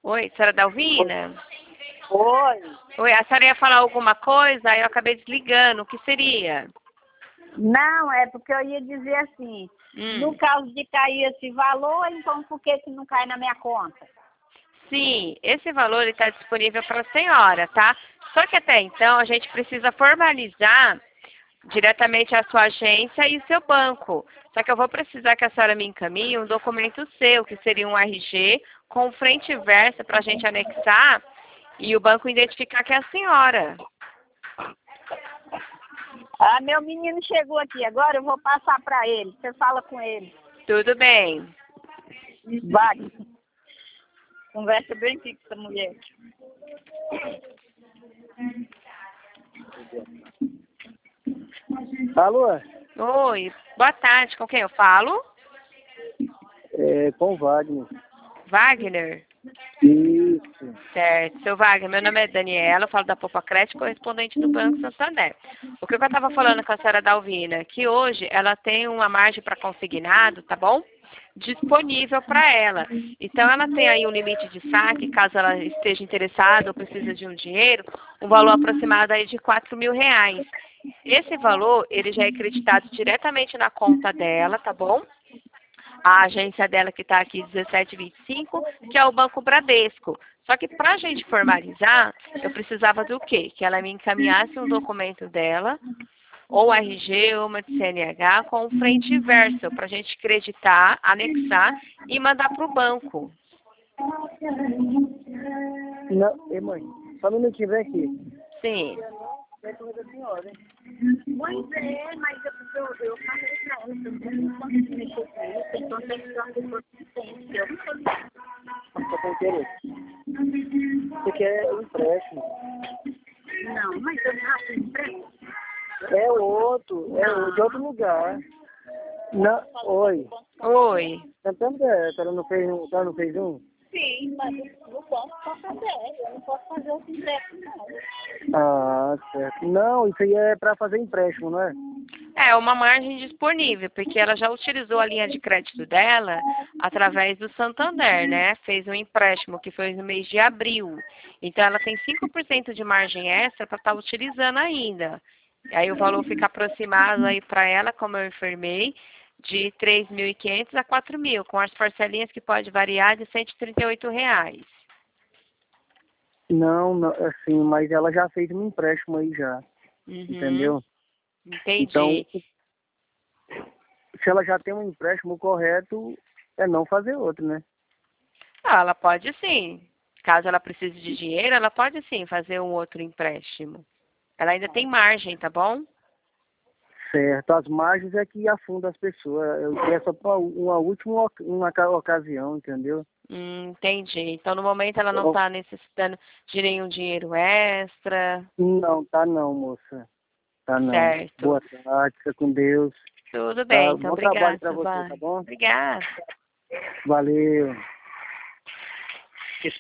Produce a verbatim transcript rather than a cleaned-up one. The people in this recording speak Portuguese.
Oi, senhora Dalvina? Oi. Oi, a senhora ia falar alguma coisa, aí eu acabei desligando. O que seria? Não, é porque eu ia dizer assim, Hum. no caso de cair esse valor, então por que que não cai na minha conta? Sim, esse valor está disponível para a senhora, tá? Só que até então a gente precisa formalizar diretamente a sua agência e o seu banco. Só que eu vou precisar que a senhora me encaminhe um documento seu, que seria um R G, com frente e verso para a gente anexar e o banco identificar que é a senhora. Ah, meu menino chegou aqui agora, eu vou passar para ele. Você fala com ele. Tudo bem. Vai. Conversa bem fixa, essa mulher. Alô? Oi, boa tarde. Com quem eu falo? É, com o Wagner. Wagner? Isso. Certo. Seu Wagner, meu nome é Daniela, eu falo da Popa Crédito, correspondente do Banco Santander. O que eu estava falando com a senhora Dalvina, que hoje ela tem uma margem para consignado, tá bom? Disponível para ela. Então, ela tem aí um limite de saque, caso ela esteja interessada ou precisa de um dinheiro, um valor aproximado aí de quatro mil reais. Esse valor, ele já é creditado diretamente na conta dela, tá bom? A agência dela que está aqui, dezessete vinte e cinco, que é o Banco Bradesco. Só que para a gente formalizar, eu precisava do quê? Que ela me encaminhasse um documento dela, ou R G, ou uma de C N H, com frente e verso, para a gente acreditar, anexar e mandar para o banco. Não, ei, mãe, só um minutinho, vem aqui. Sim. Pois é, mas eu, eu, eu falei pra ela que eu não consigo mexer com isso, então tem que ser uma pessoa que entende. Eu não sou Só tem interesse. Você quer um empréstimo? Não, mas eu não acho emprego. É outro, é outro, de outro lugar. Não, oi. Oi. Santander, ela não fez um, ela não fez um? Sim, mas eu não posso fazer, eu não posso fazer outro empréstimo, não. Ah, certo. Não, isso aí é para fazer empréstimo, não é? É uma margem disponível, porque ela já utilizou a linha de crédito dela através do Santander, né? Fez um empréstimo que foi no mês de abril. Então, ela tem cinco por cento de margem extra para estar utilizando ainda. E aí o valor fica aproximado aí para ela, como eu informei, de três mil e quinhentos a quatro mil, com as parcelinhas que pode variar de cento e trinta e oito reais. Não, não, assim, mas ela já fez um empréstimo aí já, Uhum, entendeu? Então, entendi. se ela já tem um empréstimo correto, é não fazer outro, né? Ah, ela pode sim. Caso ela precise de dinheiro, ela pode sim fazer um outro empréstimo. Ela ainda tem margem, tá bom? Certo. As margens é que afunda as pessoas. Eu quero só para uma última oc- uma ca- ocasião, entendeu? Hum, entendi. Então, no momento, ela não Eu- está necessitando de nenhum dinheiro extra. Não, tá não, moça. Tá não. Certo. Boa tarde, fica com Deus. Tudo bem. Tá? Então, Bom trabalho obrigada, para você, tá Vai. bom? Obrigada. Valeu.